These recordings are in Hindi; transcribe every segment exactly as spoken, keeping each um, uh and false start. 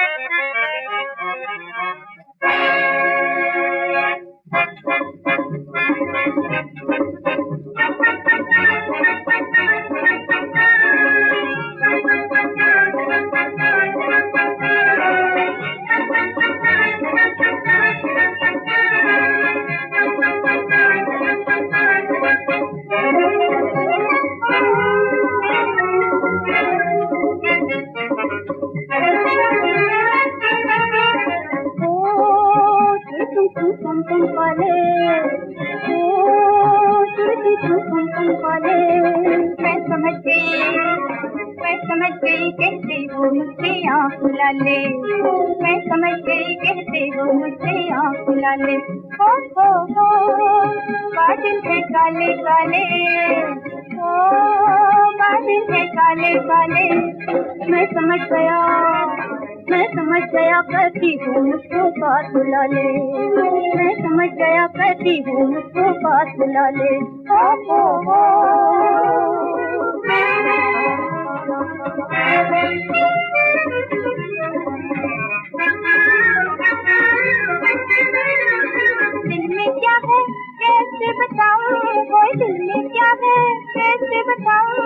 मैं समझ गई मैं समझ गई कहते हो मुझसे आँख मिला ले, मैं समझ गई कहते हो मुझसे आँख मिला ले। हो हो हो बादल है काले काले, ओ बादल है काले काले, मैं समझ गया मैं समझ गया करती हूँ मुझको पास बुला ले, मैं समझ गया करती हूँ मुझको पास बुला ले। ओ हो हो दिल में क्या है कैसे बताऊं, कोई दिल में क्या है कैसे बताऊं,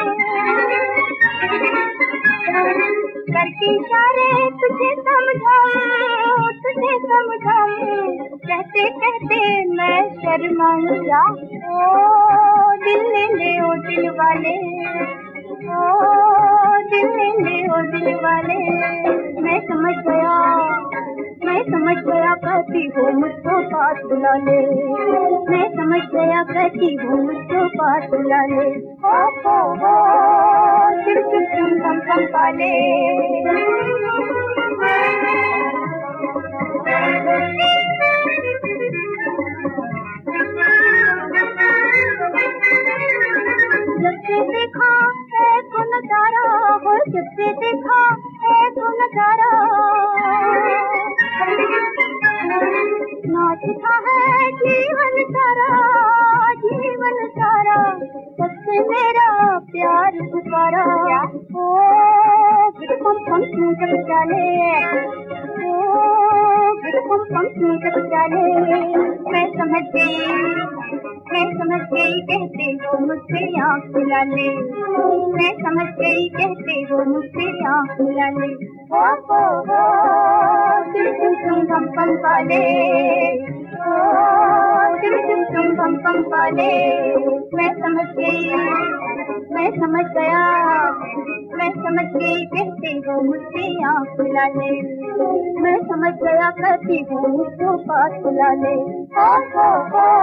करके इशारे तुझे समझाऊं तुझे समझाऊं, कहते कहते मैं शर्माऊं जा। ओ दिल ले ले ओ दिल वाले, ओ दिल ले ले ओ दिल वाले, मैं समझ गया मैं समझ गया कहती हूँ मुझको पास बुला ले, मैं समझ गया कहती हूँ मुझको पास बुला ले। ओ हो हो चिर चिर चुम चम चम पाले, जब से देखा है तो नजारा हो, जब से देखा है तो नजारा, नाचता है जीवन सारा जीवन सारा, सबसे मेरा प्यार पुकारा। ओ बिल्कुल हम जब चले, ओ बिल्कुल हम जब चले, मैं समझ गई मैं समझ गई कहते हो मुझसे आँख मिला ले, मैं समझ गई कहते हो मुझसे आँख मिला ले। ओ हो हो दिल तुम तुम हम पम पाले, ओ दिल तुम तुम हम पम पाले, मैं समझ गई मैं समझ गया मैं समझ गई कहते हो मुझसे आँख मिला ले, मैं समझ गया कहती हूँ मुझको पास बुला ले। ओ हो हो